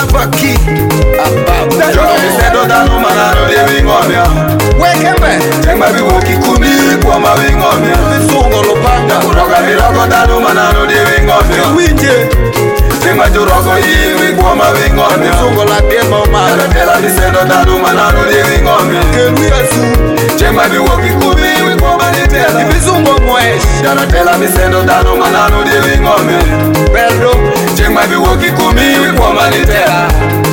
Salvaki Joga mi sendo dano manano de wingomia. Wekembe Chengma bi woki kumi kwa ma wingomia. Misungo lopanga Roga mi rogo dano manano de wingomia. Winje Chengma jo rogo iwi kwa ma wingomia. Misungo la kema umara Tela mi sendo dano manano de wingomia. Kelwi azu Chengma bi woki kumi kwa ma tela. Misungo mwesh Jana tela mi sendo dano manano de wingomia. Perdo Chengma bi woki kumi kwa ma tela.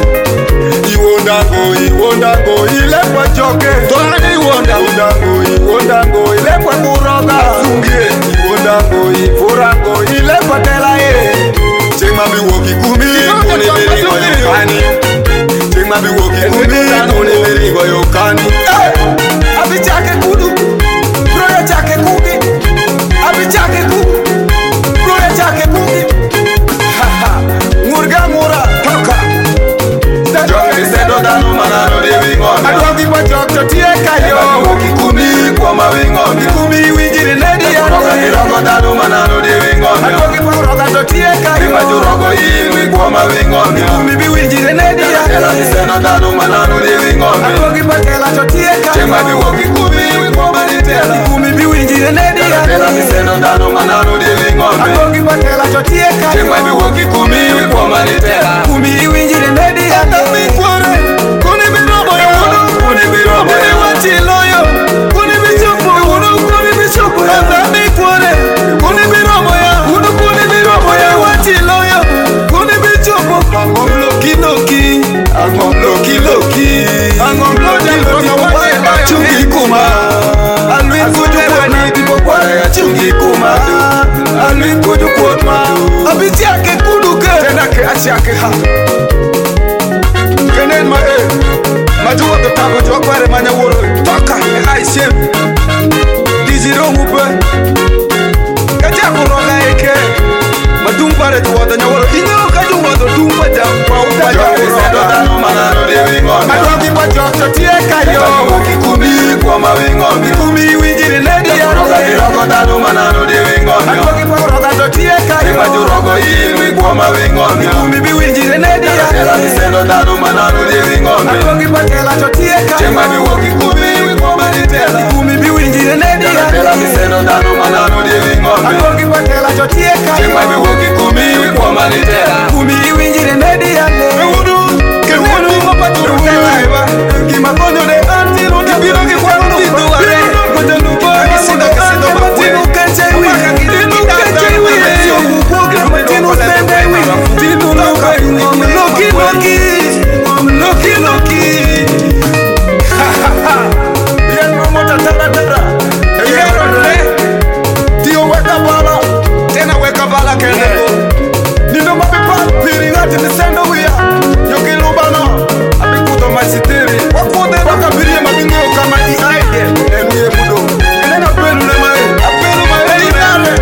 Iwondango ilepwa joke Tolani Iwondango ilepwa kuroga Zungie Iwondango ifurango ilepwa tela ye Chengma bi woki kumi kuni berigo yokani. Chengma bi woki kumi kuni berigo yokani. Abi chake kudu Proya chake kugi Abi chake kudu Proya chake kugi Ngurga ngura Toka Joga mi sendo dano manano de wingomia. Adwagi pa jok to tieka yo Woki kumi kwa ma wingomia. Kumi winjiri nedi ya Roga mi rogo dano manano de wingomia. Adwagi pa roga to tieka Chengma jo yo rogo iwi kwa ma wingomia. Kumi bi winjiri nedi ya Tela mi sendo dano manano de wingomia. Adwagi pa tela to tieka Chengma bi woki kumi kwa ma tela. Kumi bi winjiri nedi ya Tela mi sendo dano manano de wingomia. Adwagi pa tela to tieka Chengma bi woki kumi kwa ma tela. Kumi winjiri nedi ya Kuni bi robo yo Kuni bi robo Kuni yo. wachiloyo Kuni bi chopo Kuni bi chopo Kuni bi robo ya Kuni bi robo ya wachiloyo Kuni bi chopo Angom loki loki Angom loki loki. Angom loki loki Chungi kuma. Alwin kuju kwani Tipo kwani Chungi kuma. Alwin kuju kwani Abiti ake kuduke Tena ke achi ake ha Kenen ma Majuwa to tago jo kware manya woro Toka aishem Diziro mupe Kaja kuroga eke Madumbare to wada nyaworo Inyo kajumwa to dumba jam Kwa uta Joga mi sendo kuroga dano manano de wingomia. Adwagi pa jok to tieka yo Woki kumi kwa ma wingomia. Kumi winjiri nedi ya Roga mi rogo dano manano de wingomia. Adwagi pa roga to tieka Chengma jo yo rogo iwi kwa ma wingomia. Kumi bi winjiri nedi ya Tela mi sendo dano manano de wingomia. Adwagi pa tela to tieka Chengma bi woki kumi kwa ma tela. Kumi bi winjiri nedi ya Tela mi sendo dano manano de wingomia. Adwagi pa tela to tieka Chengma bi woki kumi kwa ma tela. Kumi winjiri nedi ya Kewudu mapaturu tela Kima konyo de antilo Kibiro ki kwa mtindo ware Kote lupo Kisindo Matinu kenchewi Tinu kenchewi Matinu sendewi Tinu loki Loki loki Bien mamota tara Tio weka bala Tena weka bala kendeko Nino mapipa Piringati nisendo wia Yokilu bano Abikuto masitiri Wakude wakabirie mabingo kama iaide Enuye mudo Nena pelu le mae Apelu mae Inale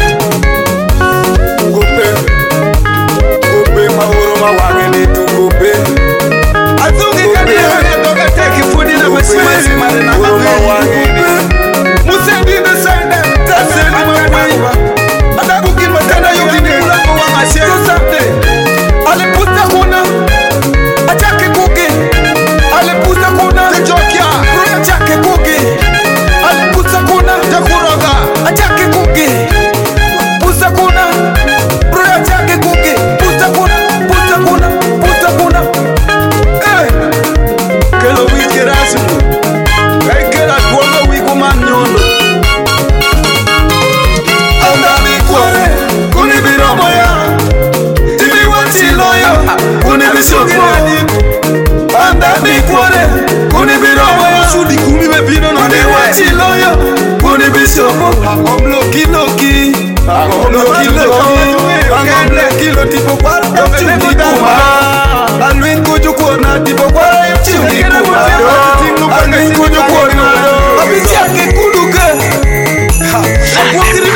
Gope mauro mawange ni tu gope Azungi kani toka teki fudi na mesima simare na mawange Musendi the sende Taseli mawange Adabu kilma tena yokini kulango wa mashero sante Alipusta kuna Achake kuki Alipusta kuna Tejokia Ruya chake kuki Alipusta kuna Jakuroga Achake kuki Pusta kuna Ruya chake kuki Pusta kuna Kelo wiki rasimu Kela kuonga wiko manyondo Andami kware Kuni biromo ya Tibi wachiloyo Kuni bisogirani Andami kware Kuni biromo ya Sudi kumi bebino na Kuni wachiloyo Kuni bisomo Angom loki loki Angom loki tipo kwa Chungi kuma Alwin kuju kuona tipo kwa Chungi kuma Alwin kuju kuona Abiti ake kuduke Ha